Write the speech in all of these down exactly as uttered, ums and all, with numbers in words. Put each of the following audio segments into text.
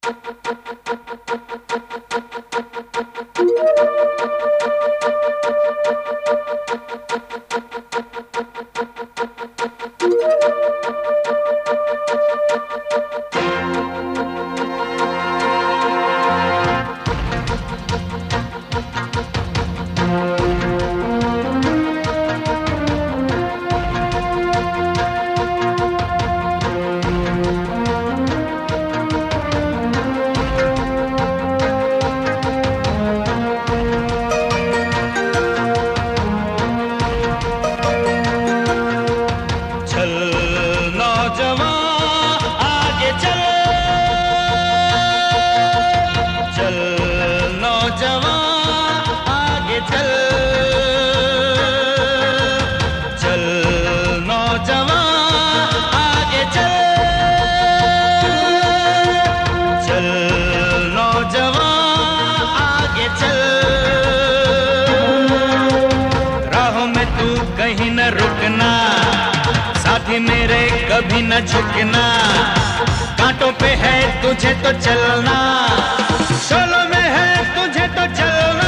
कहीं न रुकना, साथी मेरे कभी न झुकना, कांटों पे है तुझे तो चलना, शोलों में है तुझे तो चलना।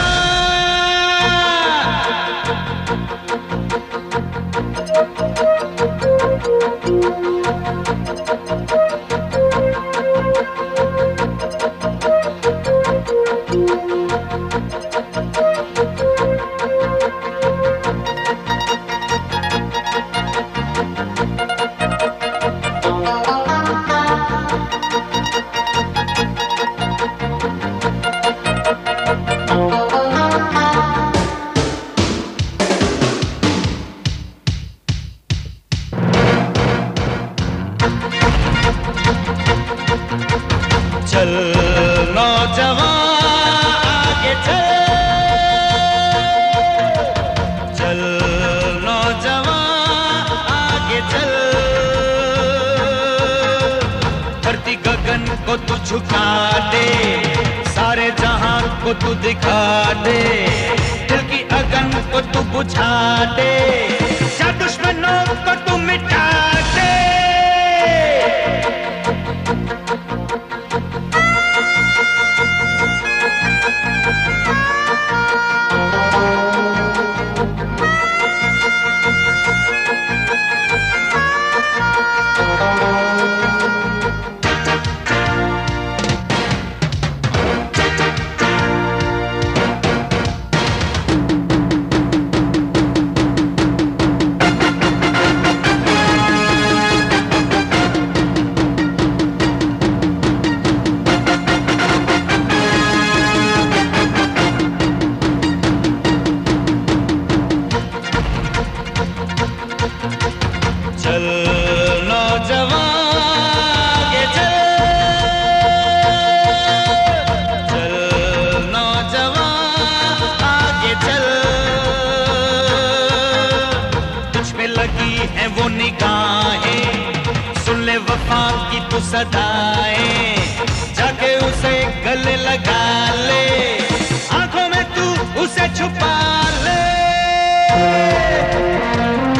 चल नौजवान आगे चल, चल नौजवान आगे चल, धरती गगन को तू झुका दे, सारे जहां को तू दिखा दे, दिल की अगन को तू बुझा दे, जा दुश्मनों को तू मिटा दे। चल नौजवान आगे चल, चल नौजवान आगे चल, तुझ पे लगी है वो निगाहें, सुन ले वफा की तू सदाएं, जाके उसे गले लगा ले, आंखों में तू उसे छुपा ले।